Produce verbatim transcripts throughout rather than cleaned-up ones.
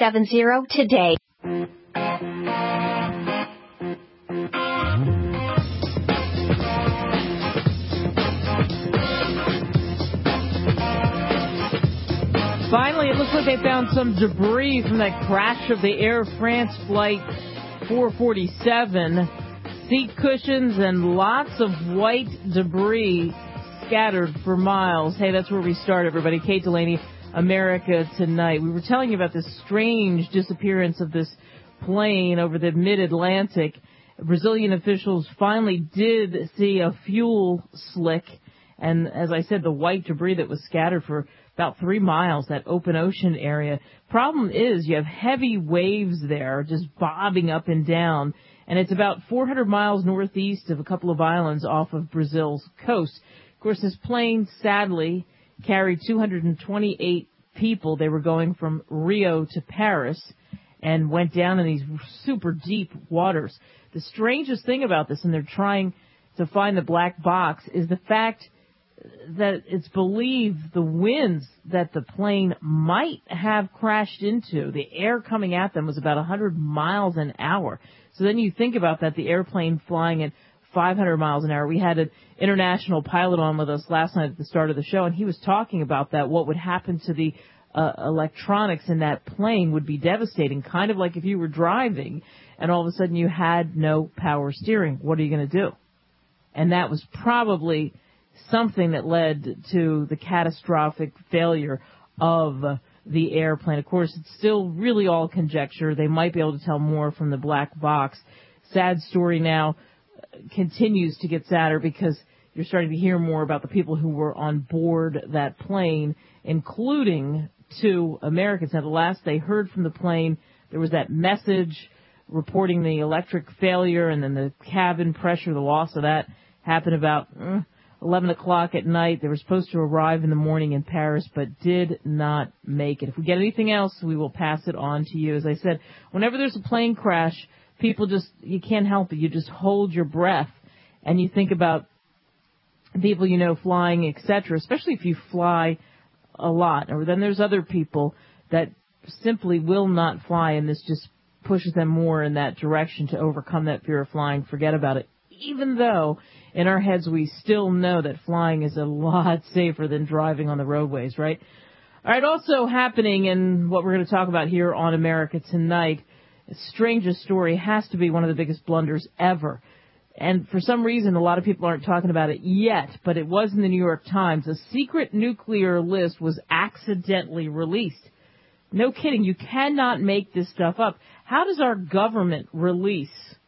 seven zero today. Finally, it looks like they found some debris from that crash of the Air France flight four forty-seven. Seat cushions and lots of white debris scattered for miles. Hey, that's where we start, everybody. Kate Delaney, America Tonight. We were telling you about this strange disappearance of this plane over the mid-Atlantic. Brazilian officials finally did see a fuel slick. And as I said, the white debris that was scattered for about three miles, that open ocean area. Problem is, you have heavy waves there just bobbing up and down. And it's about four hundred miles northeast of a couple of islands off of Brazil's coast. Of course, this plane, sadly, carried two hundred twenty-eight people. They were going from Rio to Paris and went down in these super deep waters. The strangest thing about this, and they're trying to find the black box, is the fact that it's believed the winds that the plane might have crashed into, the air coming at them was about one hundred miles an hour. So then you think about that, the airplane flying at five hundred miles an hour. We had an international pilot on with us last night at the start of the show, and he was talking about that. What would happen to the uh, electronics in that plane would be devastating, kind of like if you were driving and all of a sudden you had no power steering. What are you going to do? And that was probably something that led to the catastrophic failure of the airplane. Of course, it's still really all conjecture. They might be able to tell more from the black box. Sad story now continues to get sadder because you're starting to hear more about the people who were on board that plane, including two Americans. Now, the last they heard from the plane, there was that message reporting the electric failure and then the cabin pressure, the loss of that happened about uh, eleven o'clock at night. They were supposed to arrive in the morning in Paris, but did not make it. If we get anything else, we will pass it on to you. As I said, whenever there's a plane crash, people just, you can't help it. You just hold your breath and you think about people you know flying, et cetera, especially if you fly a lot. Or then there's other people that simply will not fly, and this just pushes them more in that direction to overcome that fear of flying. Forget about it. Even though in our heads we still know that flying is a lot safer than driving on the roadways, right? All right, also happening in what we're going to talk about here on America Tonight, the strangest story, has to be one of the biggest blunders ever. And for some reason, a lot of people aren't talking about it yet, but it was in the New York Times. A secret nuclear list was accidentally released. No kidding. You cannot make this stuff up. How does our government release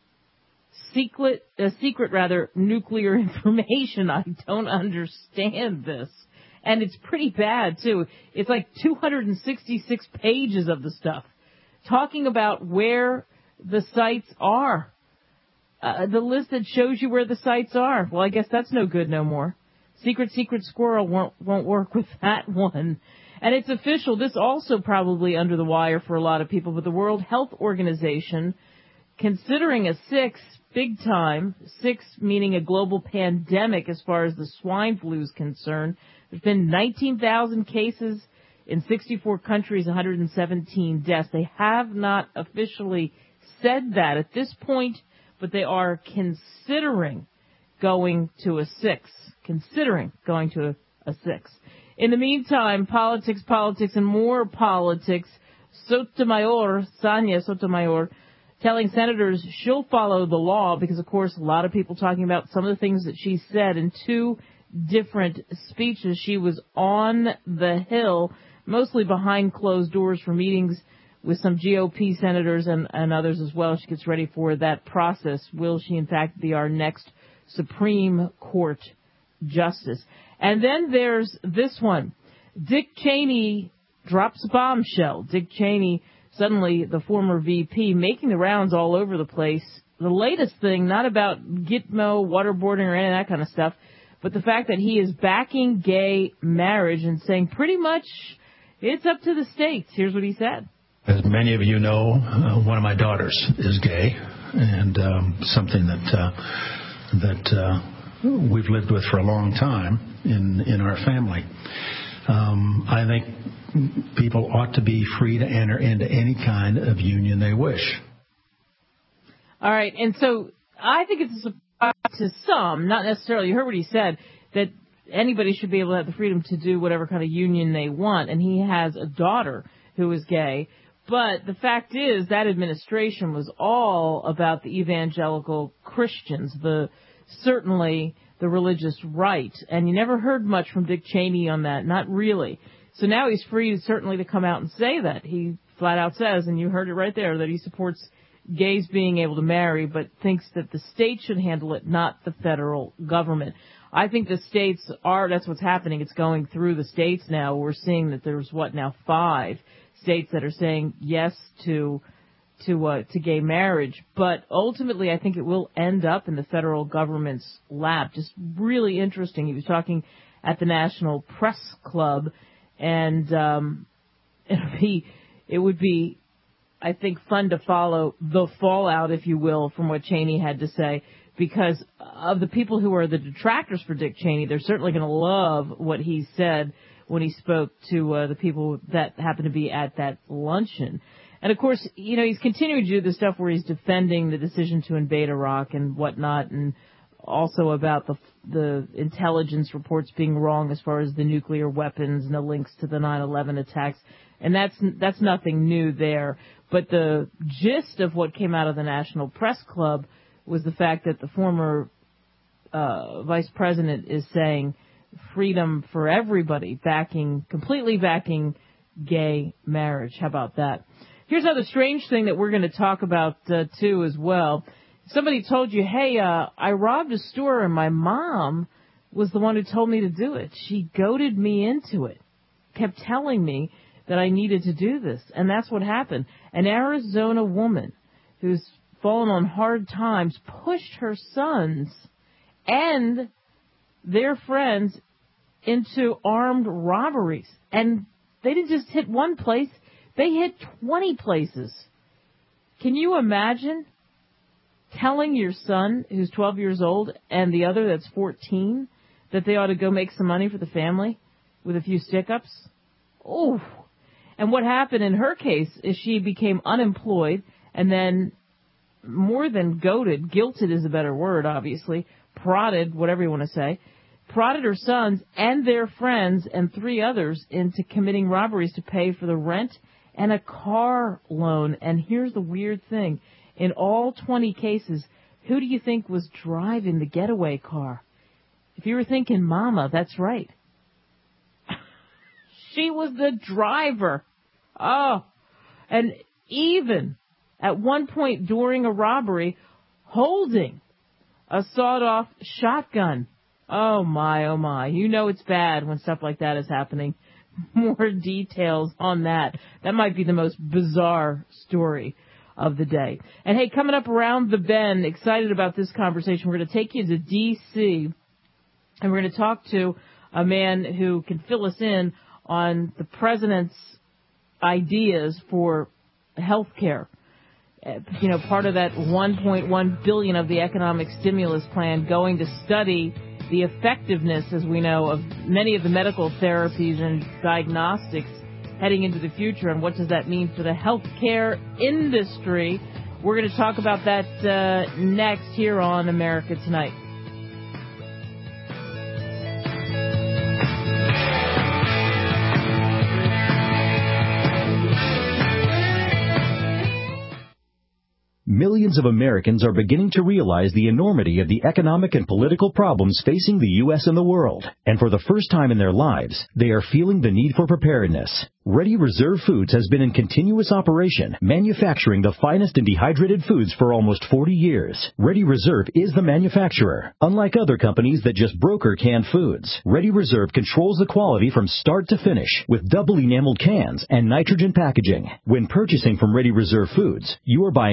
secret, uh, secret rather, nuclear information? I don't understand this. And it's pretty bad, too. It's like two hundred sixty-six pages of the stuff talking about where the sites are. Uh, the list that shows you where the sites are. Well, I guess that's no good no more. Secret, secret squirrel won't, won't work with that one. And it's official. This also probably under the wire for a lot of people, but the World Health Organization, considering a six, big time, six meaning a global pandemic as far as the swine flu is concerned. There's been nineteen thousand cases in sixty-four countries, one hundred seventeen deaths. They have not officially said that at this point, but they are considering going to a six, considering going to a, a six. In the meantime, politics, politics, and more politics. Sotomayor, Sonia Sotomayor, telling senators she'll follow the law because, of course, a lot of people talking about some of the things that she said in two different speeches. She was on the Hill, mostly behind closed doors for meetings with some G O P senators and, and others as well. She gets ready for that process. Will she, in fact, be our next Supreme Court justice? And then there's this one. Dick Cheney drops a bombshell. Dick Cheney, suddenly the former V P, making the rounds all over the place. The latest thing, not about Gitmo, waterboarding, or any of that kind of stuff, but the fact that he is backing gay marriage and saying pretty much it's up to the states. Here's what he said. As many of you know, uh, one of my daughters is gay, and um, something that uh, that uh, we've lived with for a long time in, in our family. Um, I think people ought to be free to enter into any kind of union they wish. All right, and so I think it's a surprise to some, not necessarily, you heard what he said, that anybody should be able to have the freedom to do whatever kind of union they want, and he has a daughter who is gay. But the fact is that administration was all about the evangelical Christians, the certainly the religious right, and you never heard much from Dick Cheney on that, not really. So now he's free certainly to come out and say that. He flat out says, and you heard it right there, that he supports gays being able to marry, but thinks that the state should handle it, not the federal government. I think the states are, that's what's happening. It's going through the states now. We're seeing that there's, what, now five states that are saying yes to to uh, to gay marriage. But ultimately, I think it will end up in the federal government's lap. Just really interesting. He was talking at the National Press Club, and um, it'd be, it would be, I think, fun to follow the fallout, if you will, from what Cheney had to say. Because of the people who are the detractors for Dick Cheney, they're certainly going to love what he said when he spoke to uh, the people that happened to be at that luncheon. And, of course, you know, he's continuing to do the stuff where he's defending the decision to invade Iraq and whatnot, and also about the the intelligence reports being wrong as far as the nuclear weapons and the links to the nine eleven attacks. And that's that's nothing new there. But the gist of what came out of the National Press Club was the fact that the former uh, vice president is saying freedom for everybody, backing, completely backing gay marriage. How about that? Here's another strange thing that we're going to talk about, uh, too, as well. Somebody told you, hey, uh, I robbed a store and my mom was the one who told me to do it. She goaded me into it, kept telling me that I needed to do this. And that's what happened. An Arizona woman who's fallen on hard times pushed her sons and their friends into armed robberies. And they didn't just hit one place, they hit twenty places. Can you imagine telling your son, who's twelve years old, and the other that's fourteen, that they ought to go make some money for the family with a few stick-ups? Oh. And what happened in her case is she became unemployed and then more than goaded, guilted is a better word, obviously, prodded, whatever you want to say, prodded her sons and their friends and three others into committing robberies to pay for the rent and a car loan. And here's the weird thing. In all twenty cases, who do you think was driving the getaway car? If you were thinking mama, that's right. She was the driver. Oh, and even at one point during a robbery, holding a sawed-off shotgun. Oh, my, oh, my. You know it's bad when stuff like that is happening. More details on that. That might be the most bizarre story of the day. And, hey, coming up around the bend, excited about this conversation. We're going to take you to D C, and we're going to talk to a man who can fill us in on the president's ideas for health care. You know, part of that one point one billion dollars of the economic stimulus plan going to study the effectiveness, as we know, of many of the medical therapies and diagnostics heading into the future, and what does that mean for the healthcare industry. We're going to talk about that uh, next here on America Tonight. Millions of Americans are beginning to realize the enormity of the economic and political problems facing the U S and the world. And for the first time in their lives, they are feeling the need for preparedness. Ready Reserve Foods has been in continuous operation, manufacturing the finest and dehydrated foods for almost forty years. Ready Reserve is the manufacturer. Unlike other companies that just broker canned foods, Ready Reserve controls the quality from start to finish with double enameled cans and nitrogen packaging. When purchasing from Ready Reserve Foods, you are buying factory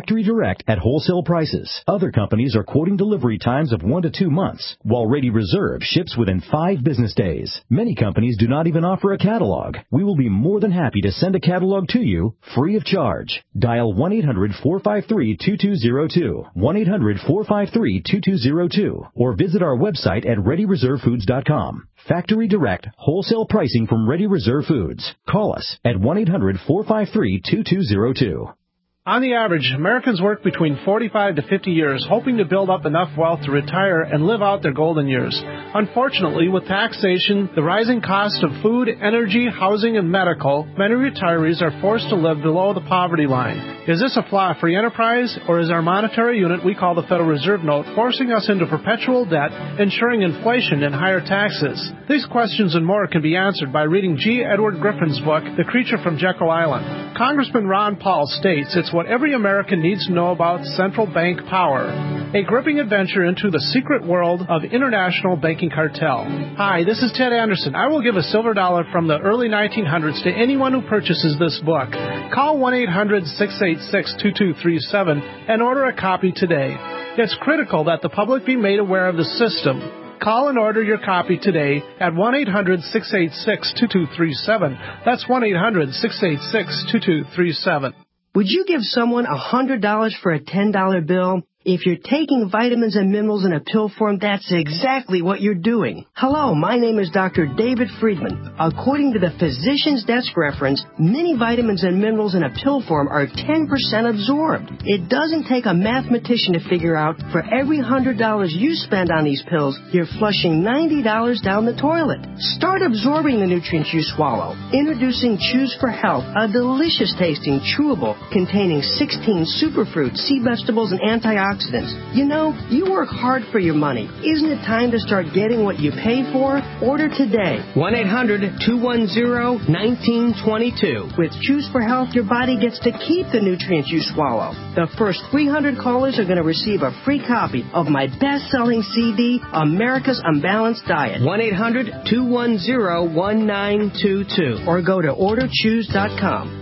Factory Direct at wholesale prices. Other companies are quoting delivery times of one to two months, while Ready Reserve ships within five business days. Many companies do not even offer a catalog. We will be more than happy to send a catalog to you free of charge. Dial one eight hundred four five three two two zero two, one eight hundred four five three two two zero two, or visit our website at ready reserve foods dot com. Factory Direct, wholesale pricing from Ready Reserve Foods. Call us at one eight hundred four five three two two zero two. On the average, Americans work between forty-five to fifty years, hoping to build up enough wealth to retire and live out their golden years. Unfortunately, with taxation, the rising cost of food, energy, housing, and medical, many retirees are forced to live below the poverty line. Is this a flaw free enterprise, or is our monetary unit we call the Federal Reserve Note forcing us into perpetual debt, ensuring inflation and higher taxes? These questions and more can be answered by reading G. Edward Griffin's book, The Creature from Jekyll Island. Congressman Ron Paul states it's what every American needs to know about central bank power. A gripping adventure into the secret world of international banking cartel. Hi, this is Ted Anderson. I will give a silver dollar from the early nineteen hundreds to anyone who purchases this book. Call one eight hundred six eight six two two three seven and order a copy today. It's critical that the public be made aware of the system. Call and order your copy today at one eight hundred six eight six two two three seven. That's one eight hundred six eight six two two three seven. Would you give someone one hundred dollars for a ten dollar bill? If you're taking vitamins and minerals in a pill form, that's exactly what you're doing. Hello, my name is Doctor David Friedman. According to the Physician's Desk reference, many vitamins and minerals in a pill form are ten percent absorbed. It doesn't take a mathematician to figure out for every one hundred dollars you spend on these pills, you're flushing ninety dollars down the toilet. Start absorbing the nutrients you swallow. Introducing Choose for Health, a delicious tasting chewable containing sixteen superfruits, sea vegetables, and antioxidants. You know, you work hard for your money. Isn't it time to start getting what you pay for? Order today. one eight hundred two one zero one nine two two. With Choose for Health, your body gets to keep the nutrients you swallow. The first three hundred callers are going to receive a free copy of my best-selling C D, America's Unbalanced Diet. one eight hundred two one zero one nine two two. Or go to order choose dot com.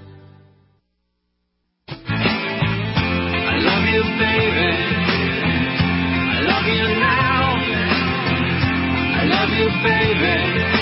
you, baby.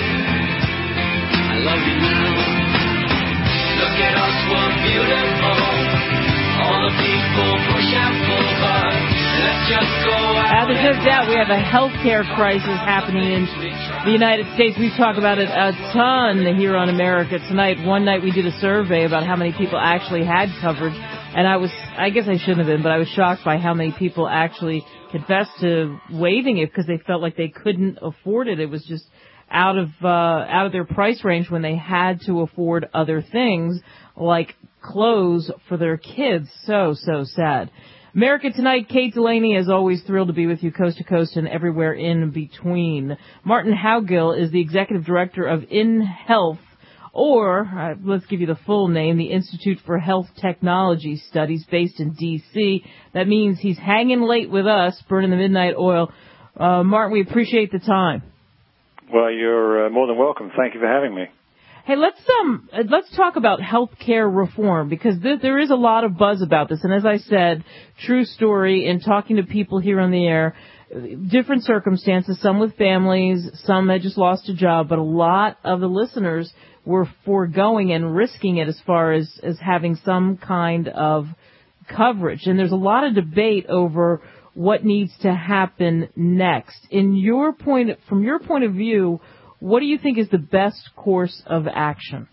I love you now. Look at us, we're beautiful. All the people push and pull, but let's just go out. Uh, there's no doubt we have a healthcare crisis happening in the United States. We talk about it a ton here on America Tonight. One night we did a survey about how many people actually had coverage. And I was, I guess I shouldn't have been, but I was shocked by how many people actually confessed to waiving it because they felt like they couldn't afford it. It was just out of, uh, out of their price range when they had to afford other things like clothes for their kids. So, so sad. America Tonight, Kate Delaney is always thrilled to be with you coast to coast and everywhere in between. Martin Howgill is the executive director of InHealth, or uh, let's give you the full name, the Institute for Health Technology Studies, based in D C That means he's hanging late with us, burning the midnight oil. Uh, Martin, we appreciate the time. Well, you're uh, more than welcome. Thank you for having me. Hey, let's um let's talk about healthcare reform, because th- there is a lot of buzz about this. And as I said, true story, in talking to people here on the air, different circumstances, some with families, some had just lost a job, but a lot of the listeners were foregoing and risking it as far as, as having some kind of coverage. And there's a lot of debate over what needs to happen next. In your point, from your point of view, what do you think is the best course of action?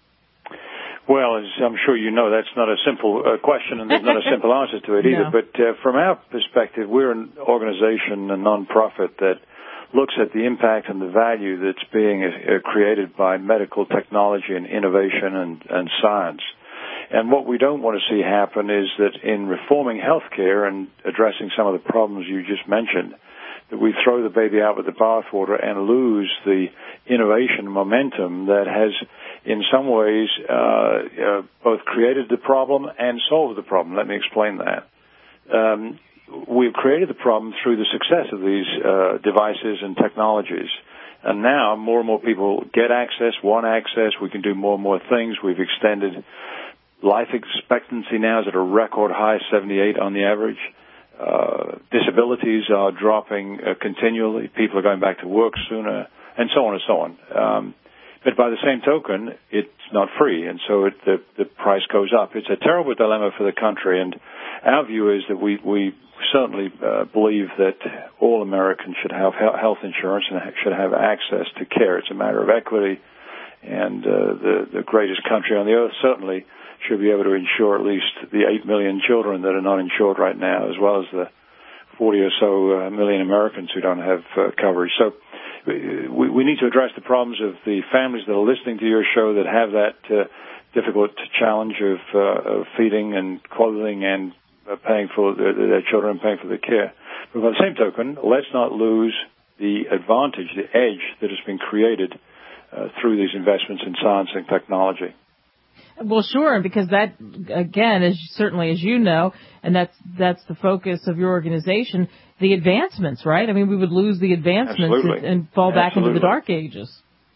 Well, as I'm sure you know, that's not a simple uh, question, and there's not a simple answer to it either. No. But uh, from our perspective, we're an organization, a non-profit, that looks at the impact and the value that's being uh, created by medical technology and innovation and, and science. And what we don't want to see happen is that in reforming healthcare and addressing some of the problems you just mentioned, that we throw the baby out with the bathwater and lose the innovation momentum that has, in some ways, uh, uh, both created the problem and solved the problem. Let me explain that. Um, we've created the problem through the success of these uh, devices and technologies. And now more and more people get access, want access. We can do more and more things. We've extended life expectancy now is at a record high, seventy-eight on the average. Uh, disabilities are dropping uh, continually. People are going back to work sooner, and so on and so on. Um, but by the same token, it's not free, and so it, the, the price goes up. It's a terrible dilemma for the country, and our view is that we, we certainly uh, believe that all Americans should have health insurance and should have access to care. It's a matter of equity, and uh, the, the greatest country on the earth certainly should be able to insure at least the eight million children that are not insured right now, as well as the forty or so uh, million Americans who don't have uh, coverage. So we, we need to address the problems of the families that are listening to your show that have that uh, difficult challenge of, uh, of feeding and clothing and uh, paying for their, their children and paying for their care. But by the same token, let's not lose the advantage, the edge that has been created uh, through these investments in science and technology. Well, sure, because that, again, is certainly, as you know, and that's that's the focus of your organization, the advancements, right? I mean, we would lose the advancements and, and fall back Absolutely. into the dark ages.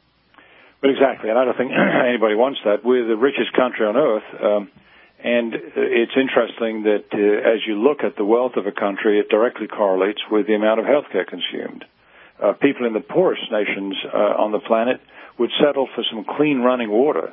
But exactly, and I don't think anybody wants that. We're the richest country on earth, um, and it's interesting that uh, as you look at the wealth of a country, it directly correlates with the amount of healthcare consumed. Uh, people in the poorest nations uh, on the planet would settle for some clean running water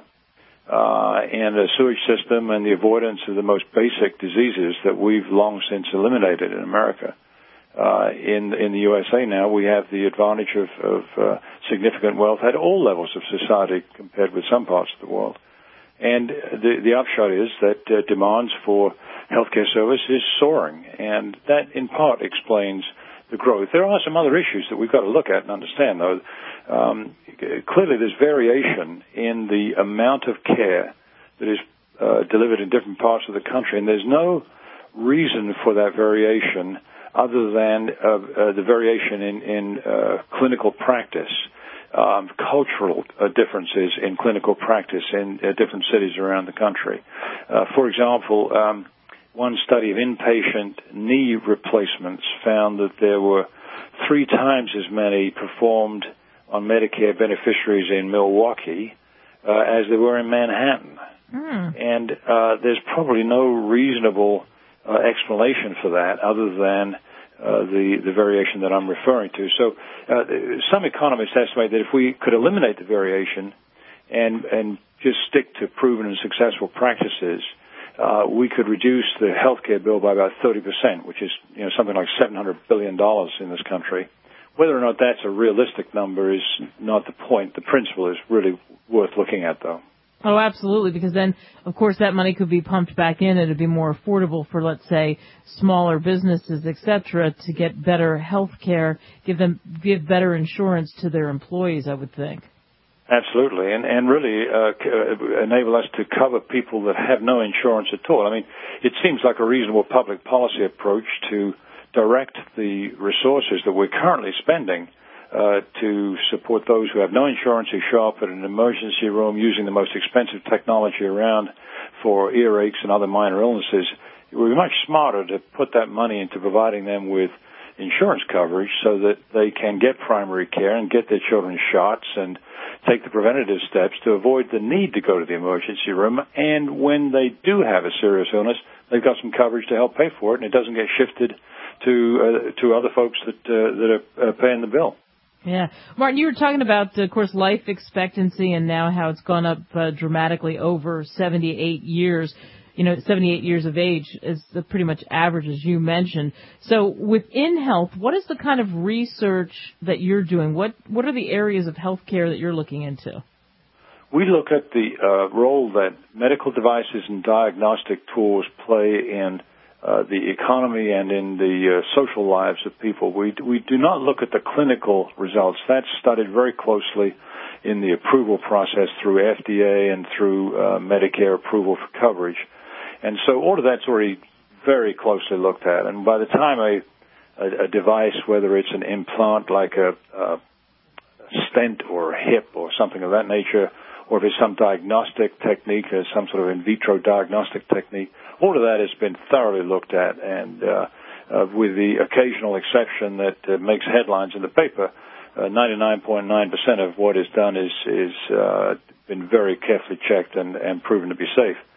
Uh, and a sewage system and the avoidance of the most basic diseases that we've long since eliminated in America. Uh, in, in the U S A now, we have the advantage of, of uh, significant wealth at all levels of society compared with some parts of the world. And the, the upshot is that uh, demands for healthcare service is soaring, and that in part explains the growth. There are some other issues that we've got to look at and understand, though. Um, clearly, there's variation in the amount of care that is uh, delivered in different parts of the country, and there's no reason for that variation other than uh, uh, the variation in, in uh, clinical practice, um, cultural uh, differences in clinical practice in uh, different cities around the country. Uh, for example, um, one study of inpatient knee replacements found that there were three times as many performed on Medicare beneficiaries in Milwaukee uh, as there were in Manhattan. Mm. And uh, there's probably no reasonable uh, explanation for that other than uh, the, the variation that I'm referring to. So uh, some economists estimate that if we could eliminate the variation and, and just stick to proven and successful practices, Uh, we could reduce the healthcare bill by about thirty percent, which is, you know, something like seven hundred billion dollars in this country. Whether or not that's a realistic number is not the point. The principle is really worth looking at, though. Oh, absolutely, because then, of course, that money could be pumped back in and it'd be more affordable for, let's say, smaller businesses, et cetera, to get better health care, give them, give better insurance to their employees, I would think. Absolutely, and, and really uh, c- enable us to cover people that have no insurance at all. I mean, it seems like a reasonable public policy approach to direct the resources that we're currently spending uh, to support those who have no insurance, who show up at an emergency room using the most expensive technology around for earaches and other minor illnesses. It would be much smarter to put that money into providing them with insurance coverage so that they can get primary care and get their children shots and take the preventative steps to avoid the need to go to the emergency room. And when they do have a serious illness, they've got some coverage to help pay for it, and it doesn't get shifted to uh, to other folks that uh, that are uh, paying the bill. Yeah. Martin, you were talking about, of course, life expectancy and now how it's gone up uh, dramatically over seventy-eight years. You know, seventy-eight years of age is the pretty much average, as you mentioned. So within health, what is the kind of research that you're doing? What what are the areas of health care that you're looking into? We look at the uh, role that medical devices and diagnostic tools play in uh, the economy and in the uh, social lives of people. We, we do not look at the clinical results. That's studied very closely in the approval process through F D A and through uh, Medicare approval for coverage. And so all of that's already very closely looked at. And by the time a, a, a device, whether it's an implant like a, a stent or a hip or something of that nature, or if it's some diagnostic technique or some sort of in vitro diagnostic technique, all of that has been thoroughly looked at. And uh, uh, with the occasional exception that uh, makes headlines in the paper, uh, ninety-nine point nine percent of what is done is, is uh, been very carefully checked and, and proven to be safe.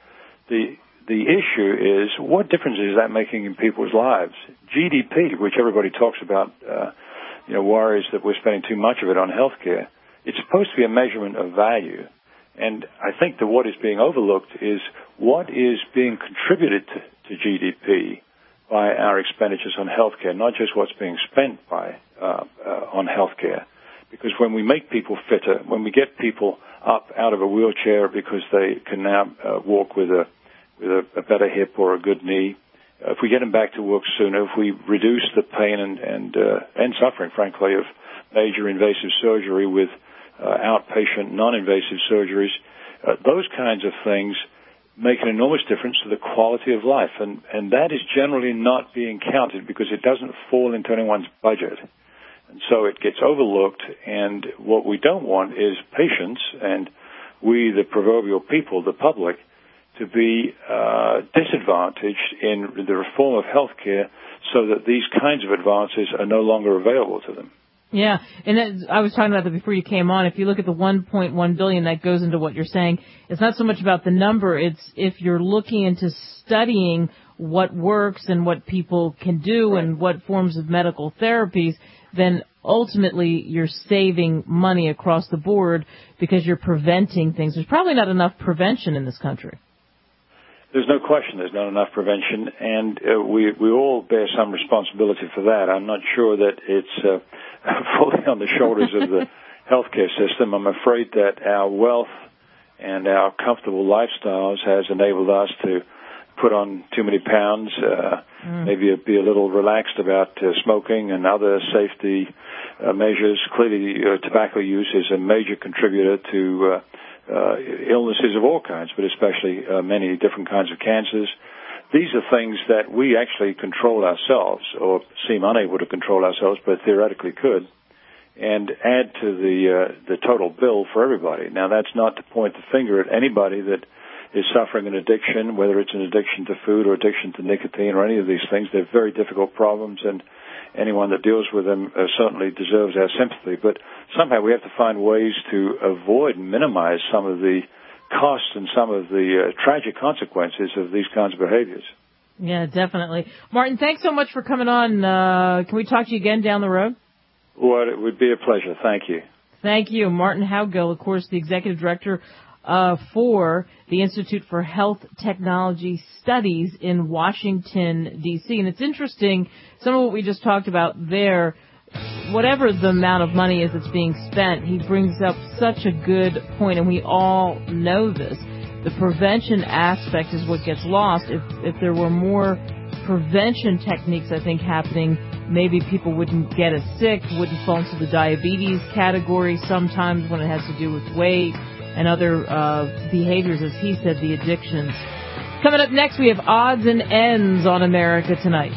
the the issue is, what difference is that making in people's lives? G D P, which everybody talks about, uh, you know, worries that we're spending too much of it on healthcare. It's supposed to be a measurement of value. And I think that what is being overlooked is what is being contributed to, to G D P by our expenditures on healthcare, not just what's being spent by uh, uh, on healthcare. Because when we make people fitter, when we get people up out of a wheelchair because they can now uh, walk with a with a, a better hip or a good knee, uh, if we get them back to work sooner, if we reduce the pain and and, uh, and suffering, frankly, of major invasive surgery with uh, outpatient non-invasive surgeries, uh, those kinds of things make an enormous difference to the quality of life. And, and that is generally not being counted because it doesn't fall into anyone's budget. And so it gets overlooked, and what we don't want is patients and we, the proverbial people, the public, to be uh, disadvantaged in the reform of healthcare so that these kinds of advances are no longer available to them. Yeah, and that, I was talking about that before you came on. If you look at the one point one billion dollars, that goes into what you're saying. It's not so much about the number. It's if you're looking into studying what works and what people can do right. and what forms of medical therapies, then ultimately you're saving money across the board because you're preventing things. There's probably not enough prevention in this country. There's no question there's not enough prevention, and uh, we we all bear some responsibility for that. I'm not sure that it's uh, fully on the shoulders of the healthcare system. I'm afraid that our wealth and our comfortable lifestyles has enabled us to put on too many pounds, uh, mm. maybe be a little relaxed about uh, smoking and other safety uh, measures. Clearly, uh, tobacco use is a major contributor to uh, Uh, illnesses of all kinds, but especially uh, many different kinds of cancers. These are things that we actually control ourselves, or seem unable to control ourselves, but theoretically could, and add to the uh, the total bill for everybody. Now, that's not to point the finger at anybody that is suffering an addiction, whether it's an addiction to food or addiction to nicotine or any of these things. They're very difficult problems, and anyone that deals with them uh, certainly deserves our sympathy. But somehow we have to find ways to avoid and minimize some of the costs and some of the uh, tragic consequences of these kinds of behaviors. Yeah, definitely. Martin, thanks so much for coming on. Uh, can we talk to you again down the road? Well, it would be a pleasure. Thank you. Thank you. Martin Howgill, of course, the executive director Uh, for the Institute for Health Technology Studies in Washington, D C And it's interesting, some of what we just talked about there, whatever the amount of money is that's being spent, he brings up such a good point, and we all know this. The prevention aspect is what gets lost. If, if there were more prevention techniques, I think, happening, maybe people wouldn't get as sick, wouldn't fall into the diabetes category sometimes when it has to do with weight and other uh, behaviors, as he said, the addictions. Coming up next, we have Odds and Ends on America Tonight.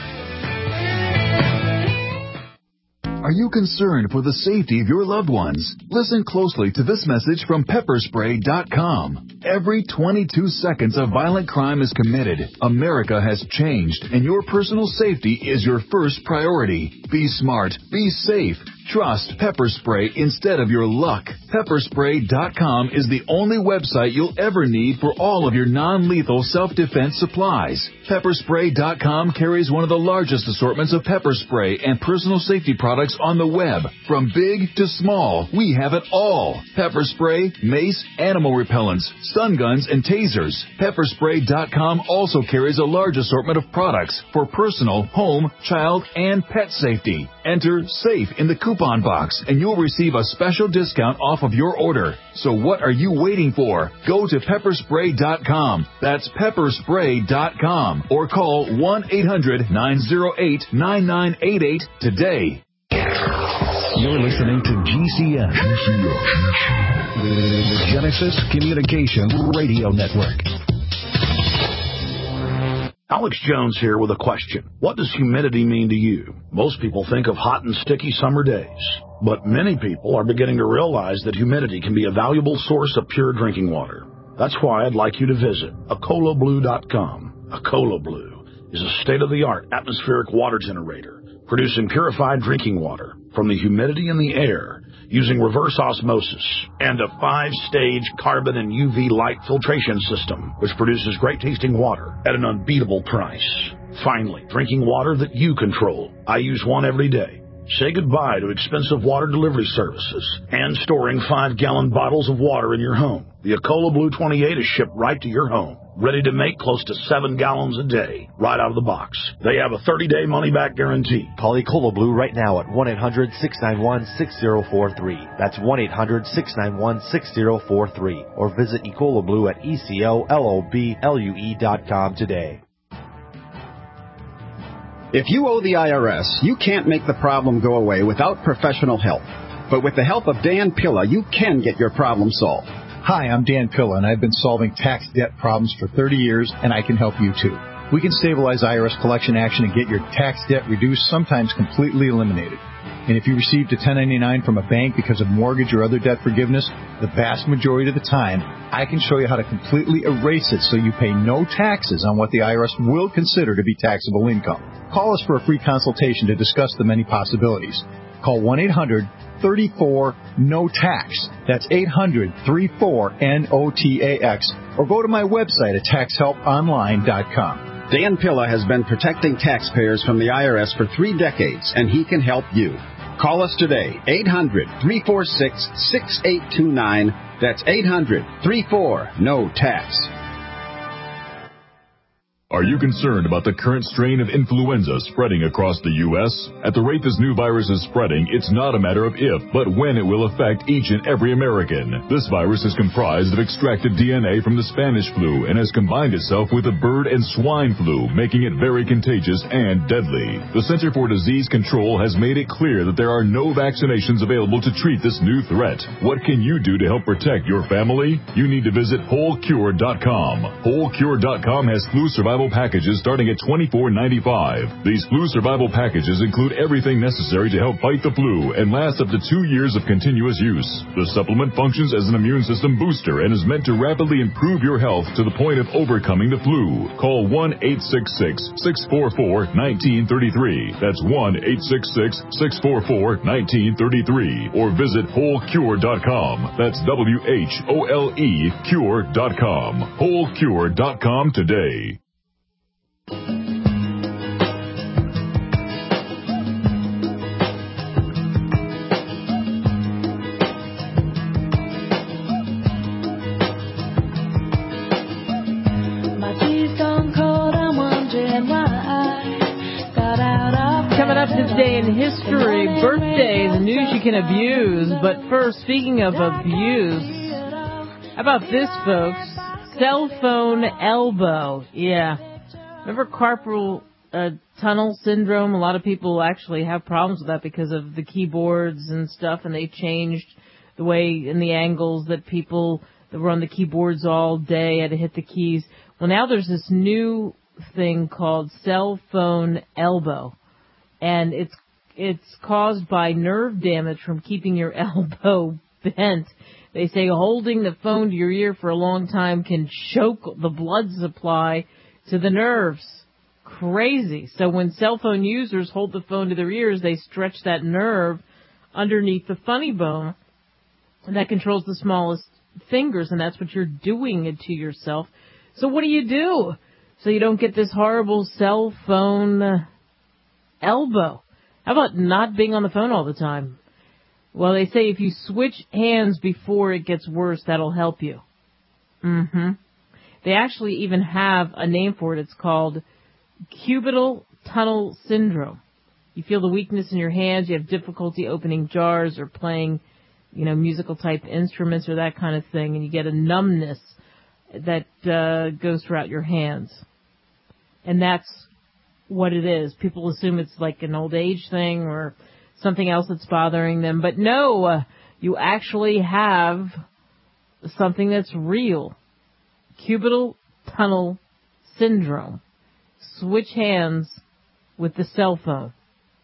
Are you concerned for the safety of your loved ones? Listen closely to this message from pepper spray dot com. Every twenty-two seconds a violent crime is committed. America has changed, and your personal safety is your first priority. Be smart. Be safe. Trust Pepper Spray instead of your luck. pepper spray dot com is the only website you'll ever need for all of your non-lethal self-defense supplies. pepper spray dot com carries one of the largest assortments of pepper spray and personal safety products on the web. From big to small, we have it all. Pepper spray, mace, animal repellents, stun guns, and tasers. pepper spray dot com also carries a large assortment of products for personal, home, child, and pet safety. Enter SAFE in the coupon box, and you'll receive a special discount off of your order. So what are you waiting for? Go to pepper spray dot com. That's pepper spray dot com. Or call one eight hundred nine oh eight nine nine eight eight today. You're listening to G C N, G C N. The Genesis Communication Radio Network. Alex Jones here with a question. What does humidity mean to you? Most people think of hot and sticky summer days, but many people are beginning to realize that humidity can be a valuable source of pure drinking water. That's why I'd like you to visit Acola Blue dot com. Acola Blue is a state-of-the-art atmospheric water generator producing purified drinking water from the humidity in the air using reverse osmosis and a five-stage carbon and U V light filtration system, which produces great-tasting water at an unbeatable price. Finally, drinking water that you control. I use one every day. Say goodbye to expensive water delivery services and storing five-gallon bottles of water in your home. The Ecola Blue twenty-eight is shipped right to your home, ready to make close to seven gallons a day, right out of the box. They have a thirty-day money-back guarantee. Call Ecola Blue right now at one eight hundred six nine one six zero four three. That's one eight hundred six nine one six zero four three. Or visit Ecola Blue at E C O L O B L U E dot com today. If you owe the I R S, you can't make the problem go away without professional help. But with the help of Dan Pilla, you can get your problem solved. Hi, I'm Dan Pilla, and I've been solving tax debt problems for thirty years, and I can help you too. We can stabilize I R S collection action and get your tax debt reduced, sometimes completely eliminated. And if you received a ten ninety-nine from a bank because of mortgage or other debt forgiveness, the vast majority of the time, I can show you how to completely erase it so you pay no taxes on what the I R S will consider to be taxable income. Call us for a free consultation to discuss the many possibilities. Call one eight hundred three four N O T A X. That's eight hundred three four N O T A X. Or go to my website at tax help online dot com. Dan Pilla has been protecting taxpayers from the I R S for three decades, and he can help you. Call us today, eight hundred three four six six eight two nine. That's eight hundred three four N O T A X. Are you concerned about the current strain of influenza spreading across the U S? At the rate this new virus is spreading, it's not a matter of if, but when it will affect each and every American. This virus is comprised of extracted D N A from the Spanish flu and has combined itself with the bird and swine flu, making it very contagious and deadly. The Center for Disease Control has made it clear that there are no vaccinations available to treat this new threat. What can you do to help protect your family? You need to visit whole cure dot com. whole cure dot com has flu survival packages starting at twenty-four ninety-five. These flu survival packages include everything necessary to help fight the flu and last up to two years of continuous use. The supplement functions as an immune system booster and is meant to rapidly improve your health to the point of overcoming the flu. Call one eight six six six four four one nine three three. That's one eight six six six four four one nine three three. Or visit whole cure dot com. That's W H O L E cure dot com. whole cure dot com today. Coming up this day in history, birthdays, news you can abuse. But first, speaking of abuse, how about this, folks? Cell phone elbow. Yeah. Remember carpal uh, tunnel syndrome? A lot of people actually have problems with that because of the keyboards and stuff, and they changed the way and the angles that people that were on the keyboards all day had to hit the keys. Well, now there's this new thing called cell phone elbow, and it's it's caused by nerve damage from keeping your elbow bent. They say holding the phone to your ear for a long time can choke the blood supply to the nerves. Crazy. So when cell phone users hold the phone to their ears, they stretch that nerve underneath the funny bone, and that controls the smallest fingers, and that's what you're doing it to yourself. So what do you do so you don't get this horrible cell phone elbow? How about not being on the phone all the time? Well, they say if you switch hands before it gets worse, that'll help you. Mm-hmm. They actually even have a name for it. It's called cubital tunnel syndrome. You feel the weakness in your hands, you have difficulty opening jars or playing, you know, musical type instruments or that kind of thing, and you get a numbness that uh, goes throughout your hands. And that's what it is. People assume it's like an old age thing or something else that's bothering them. But no, uh, you actually have something that's real. Cubital tunnel syndrome. Switch hands with the cell phone.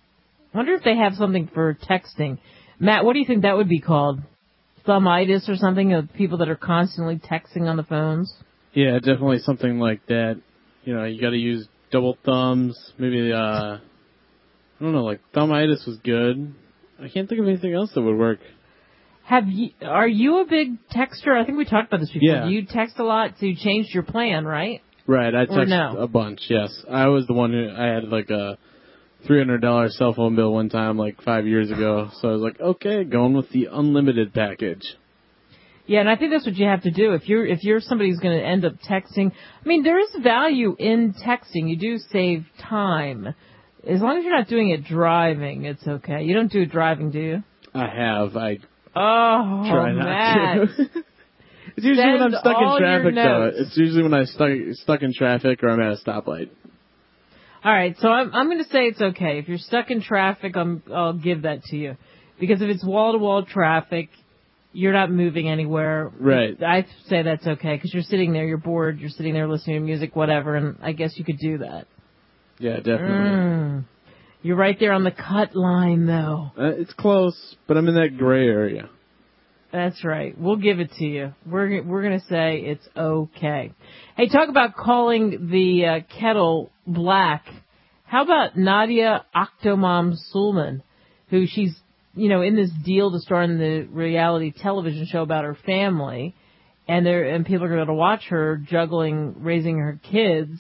I wonder if they have something for texting. Matt, what do you think that would be called? Thumbitis or something, of people that are constantly texting on the phones? Yeah, definitely something like that. You know, you got to use double thumbs. Maybe, uh, I don't know, like thumbitis was good. I can't think of anything else that would work. Have you? Are you a big texter? I think we talked about this before. Yeah. Do you text a lot? So you changed your plan, right? Right, I Or text no? a bunch, yes. I was the one who, I had like a three hundred dollars cell phone bill one time like five years ago. So I was like, okay, going with the unlimited package. Yeah, and I think that's what you have to do. If you're if you're somebody who's going to end up texting, I mean, there is value in texting. You do save time. As long as you're not doing it driving, it's okay. You don't do it driving, do you? I have. I Oh, try not Matt. to. It's usually when I'm Send stuck in all your traffic, though. notes. It's usually when I'm stuck, stuck in traffic or I'm at a stoplight. All right, so I'm I'm going to say it's okay. If you're stuck in traffic, I'm I'll give that to you. Because if it's wall-to-wall traffic, you're not moving anywhere. Right. I say that's okay because you're sitting there, you're bored, you're sitting there listening to music, whatever, and I guess you could do that. Yeah, definitely. Mm. You're right there on the cut line, though. Uh, it's close, but I'm in that gray area. That's right. We'll give it to you. We're we're going to say it's okay. Hey, talk about calling the uh, kettle black. How about Nadia Octomom Sulman, who she's, you know, in this deal to star in the reality television show about her family, and there and people are going to watch her juggling raising her kids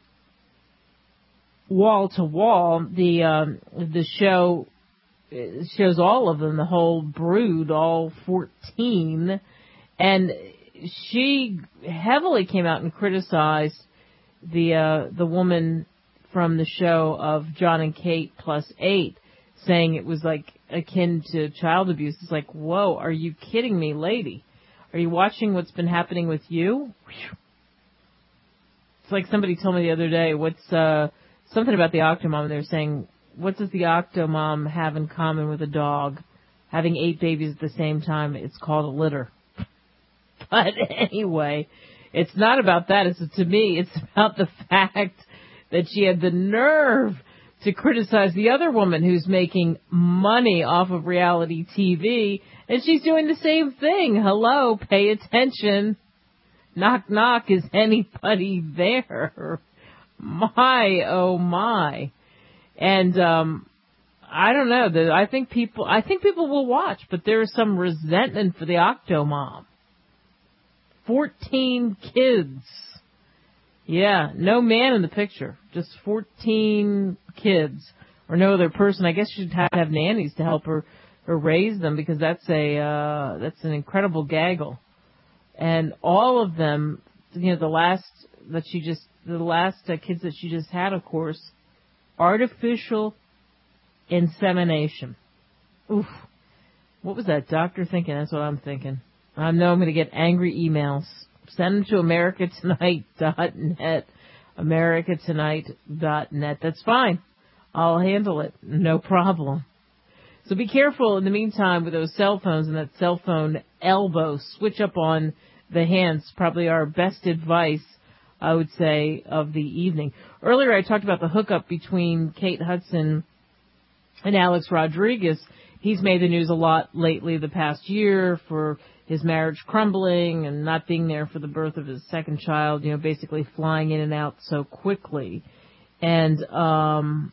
wall to wall. The um, the show shows all of them, the whole brood, all fourteen, and she heavily came out and criticized the uh, the woman from the show of John and Kate plus eight, saying it was like akin to child abuse. It's like, whoa, are you kidding me, lady? Are you watching what's been happening with you? It's like somebody told me the other day, what's uh, something about the Octomom. They're saying, what does the Octomom have in common with a dog? Having eight babies at the same time, it's called a litter. But anyway, it's not about that. It's, to me, it's about the fact that she had the nerve to criticize the other woman who's making money off of reality T V, and she's doing the same thing. Hello, pay attention. Knock, knock, is anybody there? My, oh my. And, um, I don't know. The, I think people, I think people will watch, but there is some resentment for the Octomom. Fourteen kids. Yeah, no man in the picture. Just fourteen kids. Or no other person. I guess she'd have to have nannies to help her, her raise them, because that's a, uh, that's an incredible gaggle. And all of them, you know, the last that she just, the last uh, kids that she just had, of course, artificial insemination. Oof. What was that doctor thinking? That's what I'm thinking. I know I'm going to get angry emails. Send them to america tonight dot net. america tonight dot net. That's fine. I'll handle it. No problem. So be careful in the meantime with those cell phones and that cell phone elbow. Switch up on the hands. Probably our best advice, I would say, of the evening. Earlier I talked about the hookup between Kate Hudson and Alex Rodriguez. He's made the news a lot lately the past year for his marriage crumbling and not being there for the birth of his second child, you know, basically flying in and out so quickly. And um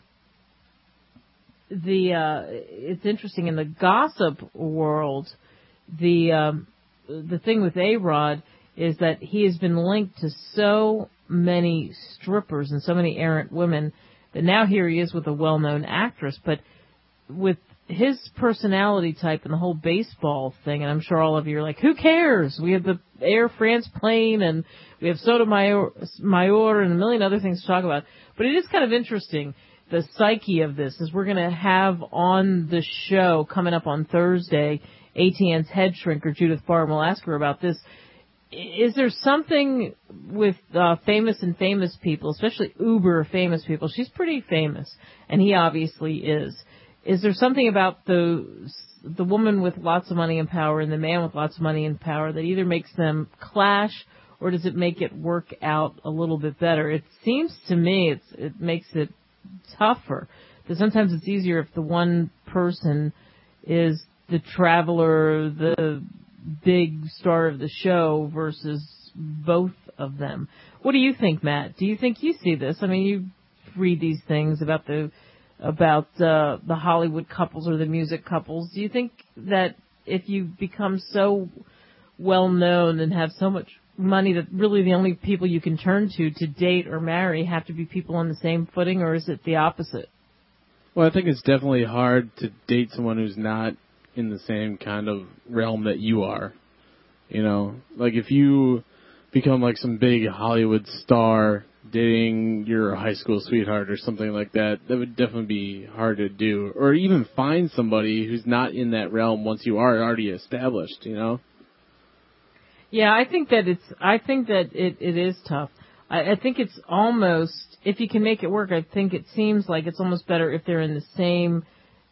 the uh it's interesting in the gossip world, the um the thing with A-Rod is that he has been linked to so many strippers and so many errant women that now here he is with a well-known actress. But with his personality type and the whole baseball thing, and I'm sure all of you are like, who cares? We have the Air France plane, and we have Sotomayor Mayor and a million other things to talk about. But it is kind of interesting, the psyche of this, is we're going to have on the show coming up on Thursday, A T N's head shrinker, Judith Barr, and we'll ask her about this. Is there something with uh, famous and famous people, especially uber famous people? She's pretty famous, and he obviously is. Is there something about the the woman with lots of money and power and the man with lots of money and power that either makes them clash, or does it make it work out a little bit better? It seems to me it's, it makes it tougher. Because sometimes it's easier if the one person is the traveler, the big star of the show, versus both of them. What do you think, Matt? Do you think you see this? I mean, you read these things about the about uh, the Hollywood couples or the music couples. Do you think that if you become so well known and have so much money that really the only people you can turn to to date or marry have to be people on the same footing, or is it the opposite? Well, I think it's definitely hard to date someone who's not in the same kind of realm that you are. You know, like if you become like some big Hollywood star dating your high school sweetheart or something like that, that would definitely be hard to do. Or even find somebody who's not in that realm once you are already established, you know? Yeah, I think that it's, I think that it, it is tough. I, I think it's almost, if you can make it work, I think it seems like it's almost better if they're in the same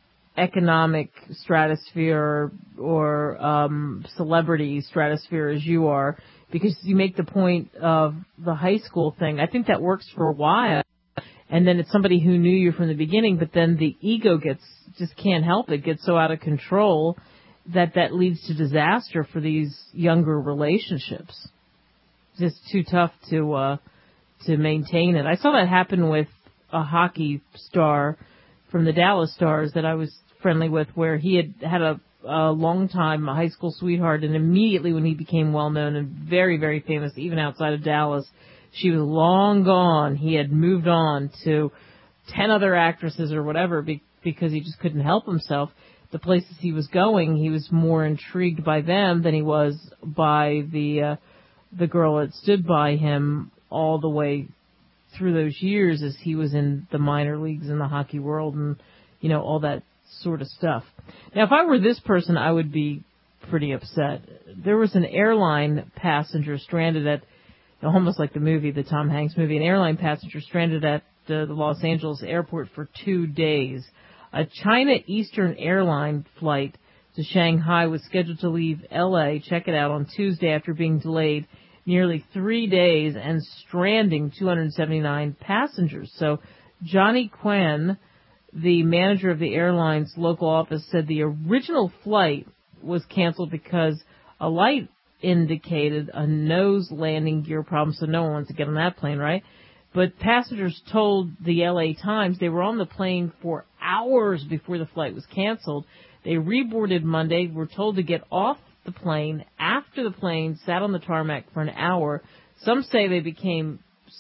economic stratosphere or um, celebrity stratosphere as you are, because you make the point of the high school thing. I think that works for a while, and then it's somebody who knew you from the beginning, but then the ego gets, just can't help it, gets so out of control that that leads to disaster for these younger relationships. Just too tough to uh, to maintain it. I saw that happen with a hockey star from the Dallas Stars that I was friendly with, where he had had a, a long time a high school sweetheart, and immediately when he became well known and very, very famous, even outside of Dallas, she was long gone. He had moved on to ten other actresses or whatever be, because he just couldn't help himself. The places he was going, he was more intrigued by them than he was by the uh, the girl that stood by him all the way through those years as he was in the minor leagues in the hockey world and, you know, all that sort of stuff. Now, if I were this person, I would be pretty upset. There was an airline passenger stranded at, almost like the movie, the Tom Hanks movie, an airline passenger stranded at uh, the Los Angeles airport for two days. A China Eastern Airline flight to Shanghai was scheduled to leave L A, check it out, on Tuesday after being delayed nearly three days and stranding two hundred seventy-nine passengers. So Johnny Quen, the manager of the airline's local office, said the original flight was canceled because a light indicated a nose landing gear problem, so no one wants to get on that plane, right? But passengers told the L A Times they were on the plane for hours before the flight was canceled. They reboarded Monday, were told to get off the plane after the plane sat on the tarmac for an hour. Some say they became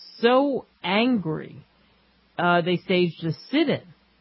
so angry, uh, they staged a sit-in.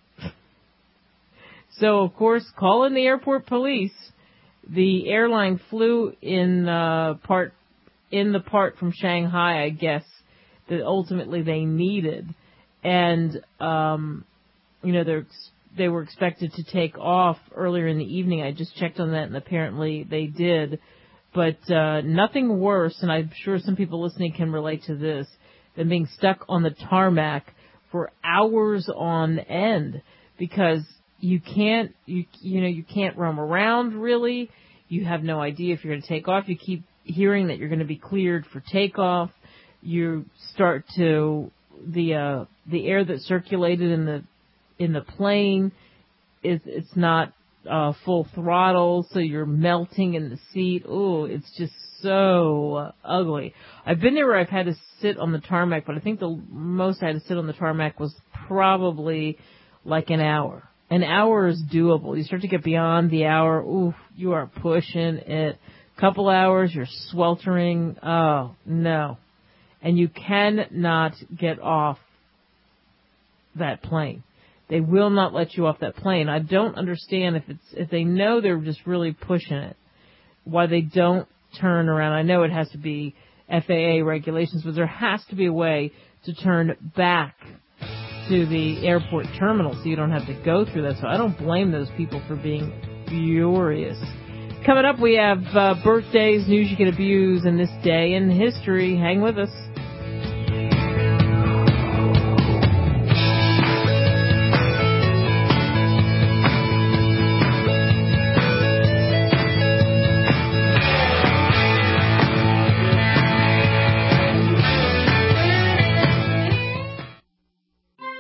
So, of course, call in the airport police. The airline flew in uh, part in the part from Shanghai, I guess, that ultimately they needed. And, um, you know, they're, they were expected to take off earlier in the evening. I just checked on that, and apparently they did. But uh, nothing worse, and I'm sure some people listening can relate to this, than being stuck on the tarmac for hours on end, because you can't, you you know, you can't roam around really. You have no idea if you're going to take off. You keep hearing that you're going to be cleared for takeoff. You start to the uh, the air that circulated in the in the plane is it's not uh, full throttle, so you're melting in the seat. Oh, it's just so uh, ugly. I've been there where I've had to sit on the tarmac, but I think the most I had to sit on the tarmac was probably like an hour. An hour is doable. You start to get beyond the hour. Ooh, you are pushing it. Couple hours, you're sweltering. Oh, no. And you cannot get off that plane. They will not let you off that plane. I don't understand if it's if they know they're just really pushing it, why they don't turn around. I know it has to be F A A regulations, but there has to be a way to turn back to the airport terminal so you don't have to go through that. So I don't blame those people for being furious. Coming up, we have uh, birthdays, news you can abuse, and this day in history. Hang with us.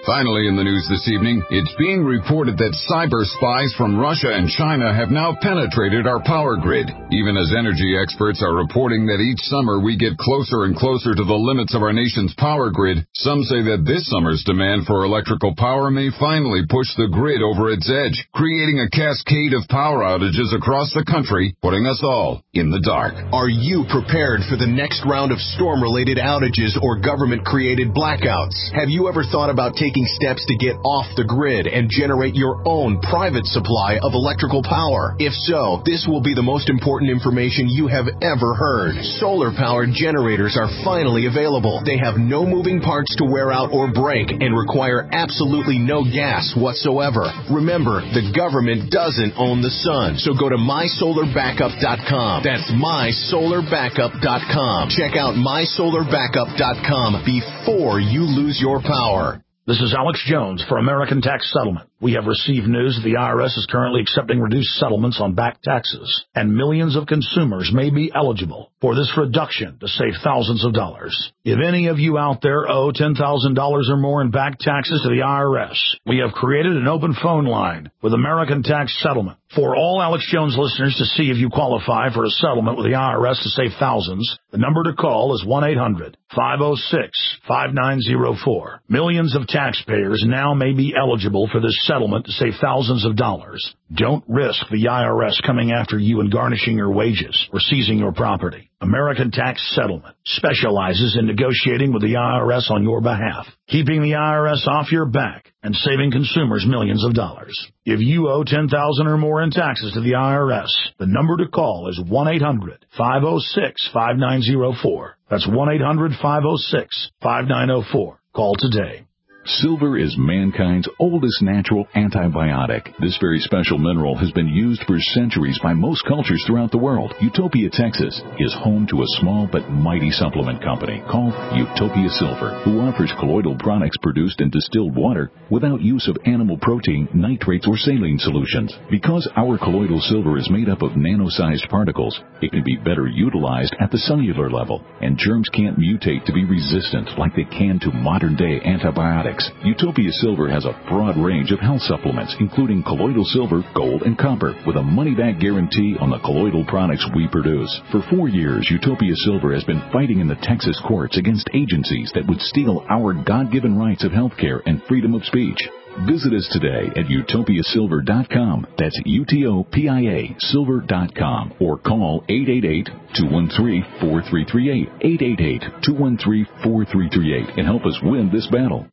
Finally, in the news this evening, it's being reported that cyber spies from Russia and China have now penetrated our power grid. Even as energy experts are reporting that each summer we get closer and closer to the limits of our nation's power grid, some say that this summer's demand for electrical power may finally push the grid over its edge, creating a cascade of power outages across the country, putting us all in the dark. Are you prepared for the next round of storm-related outages or government-created blackouts? Have you ever thought about taking steps to get off the grid and generate your own private supply of electrical power? If so, this will be the most important information you have ever heard. Solar-powered generators are finally available. They have no moving parts to wear out or break and require absolutely no gas whatsoever. Remember, the government doesn't own the sun, so go to my solar backup dot com. That's my solar backup dot com. Check out my solar backup dot com before you lose your power. This is Alex Jones for American Tax Settlement. We have received news that the I R S is currently accepting reduced settlements on back taxes, and millions of consumers may be eligible for this reduction to save thousands of dollars. If any of you out there owe ten thousand dollars or more in back taxes to the I R S, we have created an open phone line with American Tax Settlement for all Alex Jones listeners to see if you qualify for a settlement with the I R S to save thousands. The number to call is one eight hundred five oh six five nine oh four. Millions of taxpayers now may be eligible for this settlement to save thousands of dollars. Don't risk the I R S coming after you and garnishing your wages or seizing your property. American Tax Settlement specializes in negotiating with the I R S on your behalf, keeping the I R S off your back and saving consumers millions of dollars. If you owe ten thousand dollars or more in taxes to the I R S, the number to call is one eight hundred five oh six five nine oh four. That's one eight hundred five oh six five nine oh four. Call today. Silver is mankind's oldest natural antibiotic. This very special mineral has been used for centuries by most cultures throughout the world. Utopia, Texas is home to a small but mighty supplement company called Utopia Silver, who offers colloidal products produced in distilled water without use of animal protein, nitrates, or saline solutions. Because our colloidal silver is made up of nano-sized particles, it can be better utilized at the cellular level, and germs can't mutate to be resistant like they can to modern-day antibiotics. Utopia Silver has a broad range of health supplements, including colloidal silver, gold, and copper, with a money-back guarantee on the colloidal products we produce. For four years, Utopia Silver has been fighting in the Texas courts against agencies that would steal our God-given rights of health care and freedom of speech. Visit us today at utopia silver dot com. That's U T O P I A silver dot com. Or call eight eight eight, two one three, four three three eight, eight eight eight, two one three, four three three eight, and help us win this battle.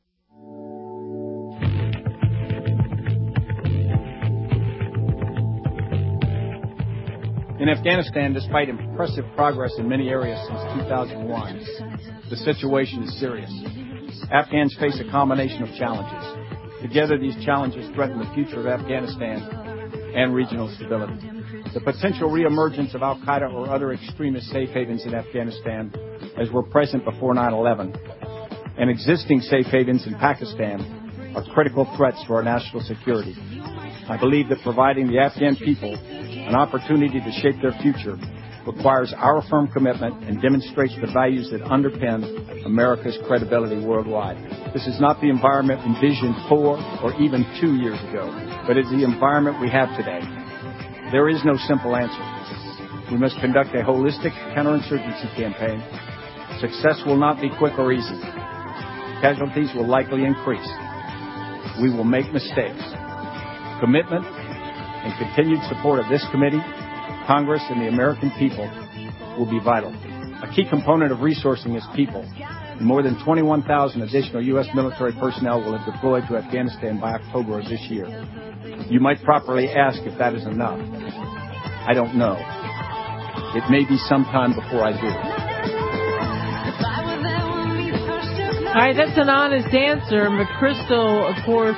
In Afghanistan, despite impressive progress in many areas since two thousand one, the situation is serious. Afghans face a combination of challenges. Together, these challenges threaten the future of Afghanistan and regional stability. The potential reemergence of al-Qaeda or other extremist safe havens in Afghanistan, as were present before nine eleven, and existing safe havens in Pakistan are critical threats to our national security. I believe that providing the Afghan people an opportunity to shape their future requires our firm commitment and demonstrates the values that underpin America's credibility worldwide. This is not the environment envisioned four or even two years ago, but it's the environment we have today. There is no simple answer. We must conduct a holistic counterinsurgency campaign. Success will not be quick or easy. Casualties will likely increase. We will make mistakes. Commitment and continued support of this committee, Congress, and the American people will be vital. A key component of resourcing is people. And more than twenty-one thousand additional U S military personnel will have deployed to Afghanistan by October of this year. You might properly ask if that is enough. I don't know. It may be some time before I do. All right, that's an honest answer. McChrystal, of course,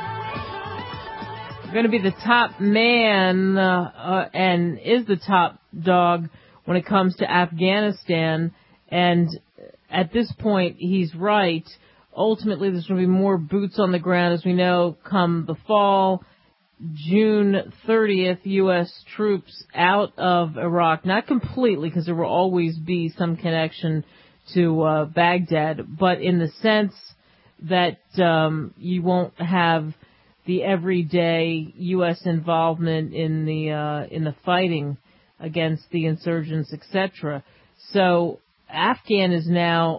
going to be the top man uh, uh, and is the top dog when it comes to Afghanistan. And at this point, he's right. Ultimately, there's going to be more boots on the ground, as we know, come the fall. June thirtieth, U S troops out of Iraq. Not completely, because there will always be some connection to uh, Baghdad, but in the sense that um, you won't have the everyday U S involvement in the uh, in the fighting against the insurgents, et cetera. So Afghan is now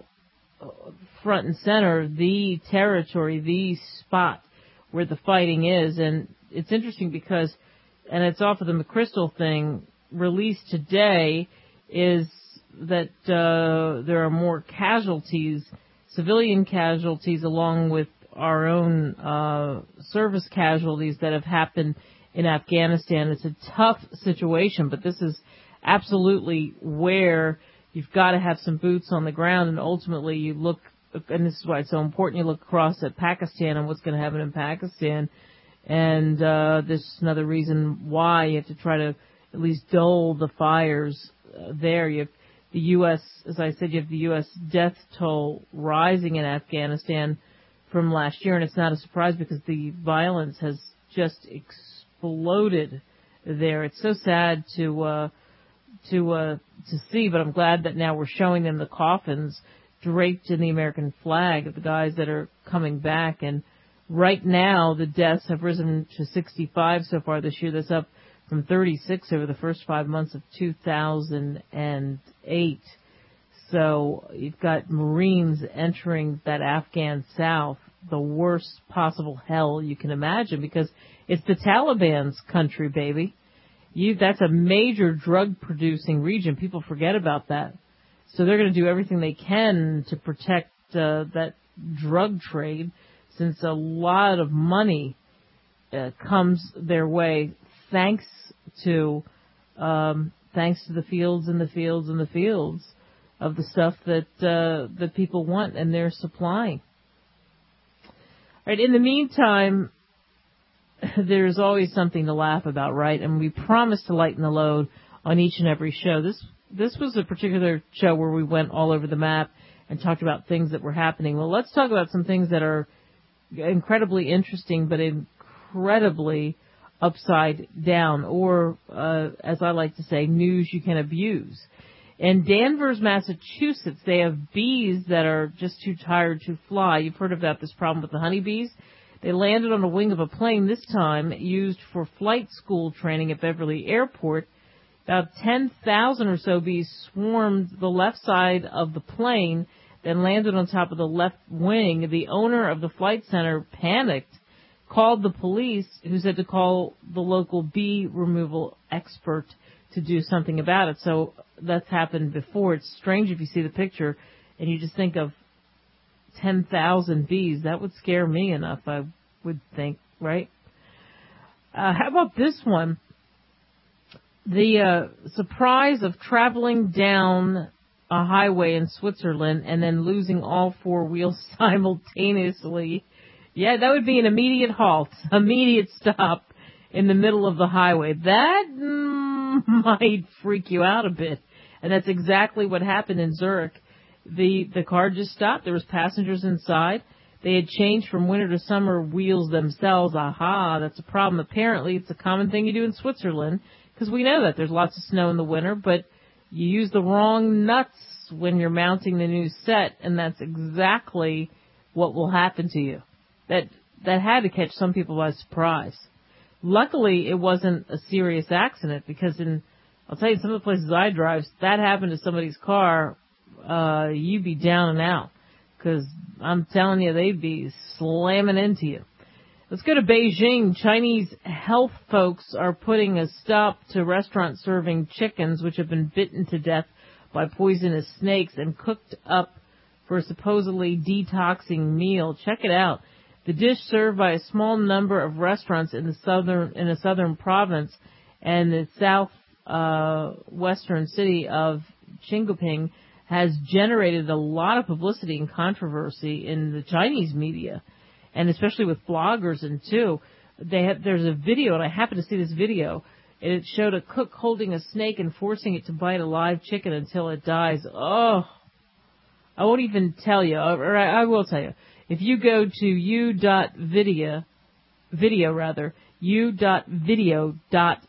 front and center, the territory, the spot where the fighting is. And it's interesting because, and it's off of the McChrystal thing, released today, is that uh, there are more casualties, civilian casualties, along with our own uh, service casualties that have happened in Afghanistan. It's a tough situation, but this is absolutely where you've got to have some boots on the ground, and ultimately you look, and this is why it's so important, you look across at Pakistan and what's going to happen in Pakistan, and uh, this is another reason why you have to try to at least dull the fires uh, there. You have the U S, as I said, you have the U S death toll rising in Afghanistan from last year, and it's not a surprise because the violence has just exploded there. It's so sad to uh, to uh, to see, but I'm glad that now we're showing them the coffins draped in the American flag of the guys that are coming back. And right now, the deaths have risen to sixty-five so far this year. That's up from thirty-six over the first five months of two thousand eight. So you've got Marines entering that Afghan South, the worst possible hell you can imagine, because it's the Taliban's country, baby. You, that's a major drug-producing region. People forget about that. So they're going to do everything they can to protect uh, that drug trade, since a lot of money uh, comes their way thanks to um, thanks to the fields and the fields and the fields of the stuff that uh, that people want, and they're supplying. All right. In the meantime, there's always something to laugh about, right? And we promise to lighten the load on each and every show. This this was a particular show where we went all over the map and talked about things that were happening. Well, let's talk about some things that are incredibly interesting, but incredibly upside down, or uh, as I like to say, news you can abuse. In Danvers, Massachusetts, they have bees that are just too tired to fly. You've heard about this problem with the honeybees. They landed on a wing of a plane, this time used for flight school training at Beverly Airport. About ten thousand or so bees swarmed the left side of the plane, then landed on top of the left wing. The owner of the flight center panicked, called the police, who said to call the local bee removal expert to do something about it. So that's happened before. It's strange if you see the picture and you just think of ten thousand bees. That would scare me enough, I would think, right? Uh, how about this one? The uh, surprise of traveling down a highway in Switzerland and then losing all four wheels simultaneously. Yeah, that would be an immediate halt, immediate stop in the middle of the highway. That mm, might freak you out a bit. And that's exactly what happened in Zurich. The the car just stopped. There was passengers inside. They had changed from winter to summer wheels themselves. Aha, that's a problem. Apparently, it's a common thing you do in Switzerland, because we know that there's lots of snow in the winter, but you use the wrong nuts when you're mounting the new set, and that's exactly what will happen to you. That that had to catch some people by surprise. Luckily, it wasn't a serious accident, because in, I'll tell you, some of the places I drive, that happened to somebody's car, uh, you'd be down and out, because I'm telling you, they'd be slamming into you. Let's go to Beijing. Chinese health folks are putting a stop to restaurants serving chickens which have been bitten to death by poisonous snakes and cooked up for a supposedly detoxing meal. Check it out. The dish, served by a small number of restaurants in the southern in a southern province and the south uh, western city of Xingoping, has generated a lot of publicity and controversy in the Chinese media, and especially with bloggers. And too, they have, there's a video, and I happened to see this video, and it showed a cook holding a snake and forcing it to bite a live chicken until it dies. Oh, I won't even tell you, or I, I will tell you. If you go to u.video, video rather, u.video dot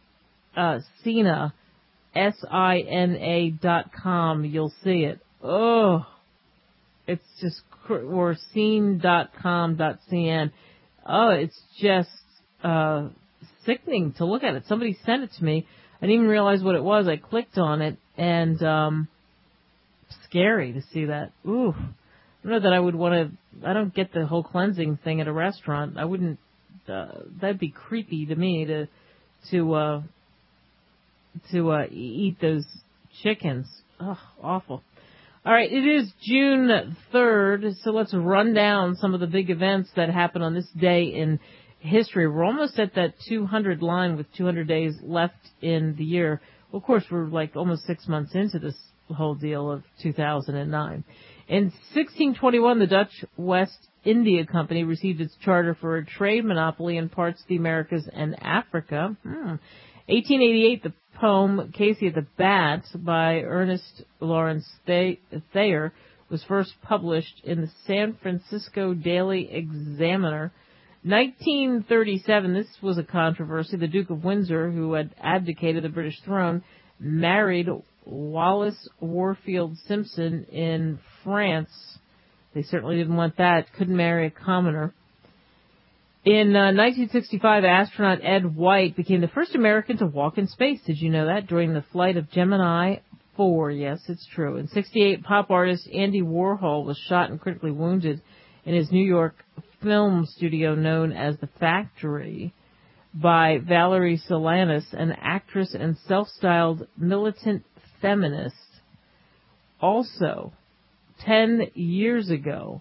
sina, S I N A dot com, you'll see it. Oh, it's just or scene dot com dot c n. Oh, it's just uh, sickening to look at it. Somebody sent it to me. I didn't even realize what it was. I clicked on it, and um, scary to see that. Ooh. I don't know that I would want to. I don't get the whole cleansing thing at a restaurant. I wouldn't. Uh, that'd be creepy to me to to uh, to uh, eat those chickens. Ugh, awful. All right, it is June third, so let's run down some of the big events that happened on this day in history. We're almost at that two hundred line with two hundred days left in the year. Well, of course, we're like almost six months into this whole deal of two thousand nine. In sixteen twenty-one, the Dutch West India Company received its charter for a trade monopoly in parts of the Americas and Africa. Hmm. eighteen eighty-eight, the poem Casey at the Bat by Ernest Lawrence Thayer was first published in the San Francisco Daily Examiner. nineteen thirty-seven, this was a controversy. The Duke of Windsor, who had abdicated the British throne, married Wallis Warfield Simpson in France. They certainly didn't want that. Couldn't marry a commoner. In uh, nineteen sixty-five, astronaut Ed White became the first American to walk in space. Did you know that? During the flight of Gemini four. Yes, it's true. In sixty-eight, pop artist Andy Warhol was shot and critically wounded in his New York film studio known as The Factory by Valerie Solanas, an actress and self-styled militant feminist. Also, ten years ago,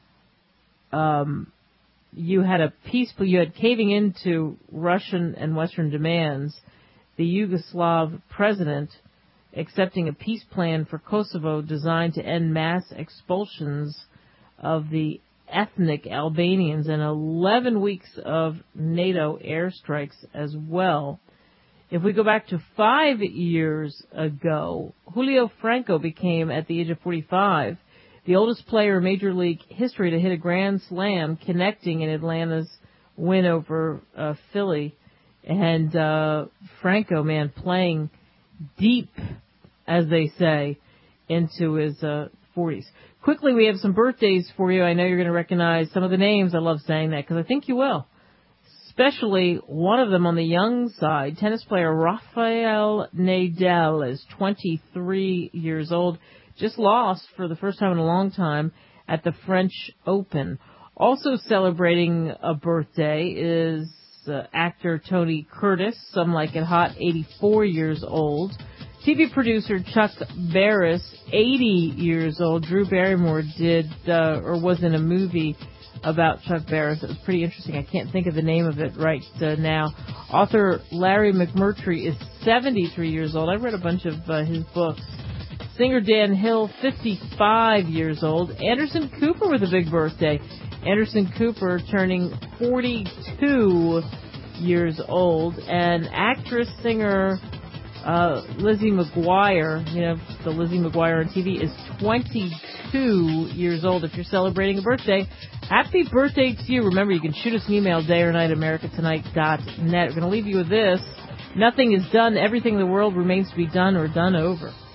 um, you had a peaceful, you had caving into Russian and Western demands, the Yugoslav president accepting a peace plan for Kosovo designed to end mass expulsions of the ethnic Albanians and eleven weeks of NATO airstrikes as well. If we go back to five years ago, Julio Franco became, at the age of forty-five, the oldest player in Major League history to hit a grand slam, connecting in Atlanta's win over uh, Philly. And uh, Franco, man, playing deep, as they say, into his uh, forties. Quickly, we have some birthdays for you. I know you're going to recognize some of the names. I love saying that because I think you will. Especially one of them on the young side, tennis player Rafael Nadal is twenty-three years old. Just lost for the first time in a long time at the French Open. Also celebrating a birthday is uh, actor Tony Curtis, some like it hot, eighty-four years old. T V producer Chuck Barris, eighty years old. Drew Barrymore did, uh, or was in a movie about Chuck Barris. It was pretty interesting. I can't think of the name of it right uh, now. Author Larry McMurtry is seventy-three years old. I read a bunch of uh, his books. Singer Dan Hill, fifty-five years old. Anderson Cooper with a big birthday. Anderson Cooper turning forty-two years old. And actress, singer uh, Lizzie McGuire, you know, the Lizzie McGuire on T V, is twenty-two years old. If you're celebrating a birthday, happy birthday to you. Remember, you can shoot us an email, day or night, america tonight dot net. We're going to leave you with this. Nothing is done. Everything in the world remains to be done or done over.